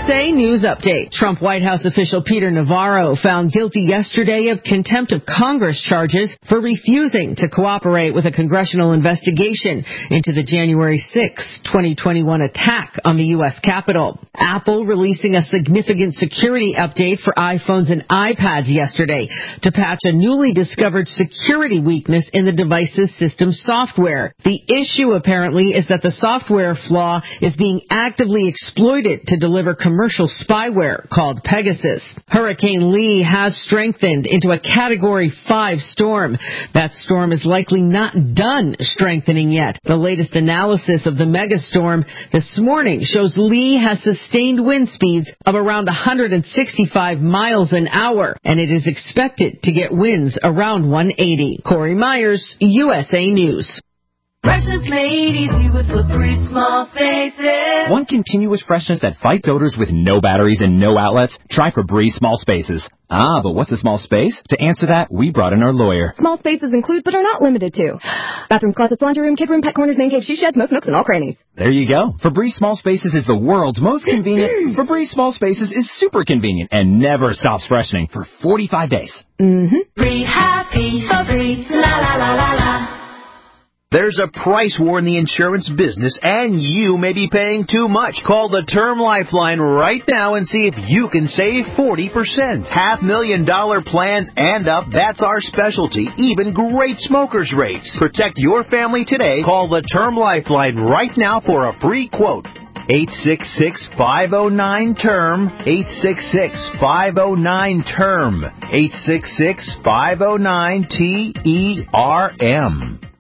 USA News Update. Trump White House official Peter Navarro found guilty yesterday of contempt of Congress charges for refusing to cooperate with a congressional investigation into the January 6, 2021 attack on the U.S. Capitol. Apple releasing a significant security update for iPhones and iPads yesterday to patch a newly discovered security weakness in the device's system software. The issue apparently is that the software flaw is being actively exploited to deliver commercial spyware called Pegasus. Hurricane Lee has strengthened into a Category 5 storm. That storm is likely not done strengthening yet. The latest analysis of the megastorm this morning shows Lee has sustained wind speeds of around 165 miles an hour, and it is expected to get winds around 180. Corey Myers, USA News. Freshness made easy with Febreze small spaces. Want continuous freshness that fights odors with no batteries and no outlets? Try Febreze small spaces. Ah, but what's a small space? To answer that, we brought in our lawyer. Small spaces include, but are not limited to, bathrooms, closets, laundry room, kid room, pet corners, man cave, she sheds, most nooks, and all crannies. There you go. Febreze small spaces is the world's most convenient. Febreze small spaces is super convenient and never stops freshening for 45 days. Be happy, Febreze, la la la la la. There's a price war in the insurance business, and you may be paying too much. Call the Term Lifeline right now and see if you can save 40%. $500,000 plans and up, that's our specialty. Even great smokers' rates. Protect your family today. Call the Term Lifeline right now for a free quote. 866-509-TERM, 866-509-TERM, 866-509-TERM.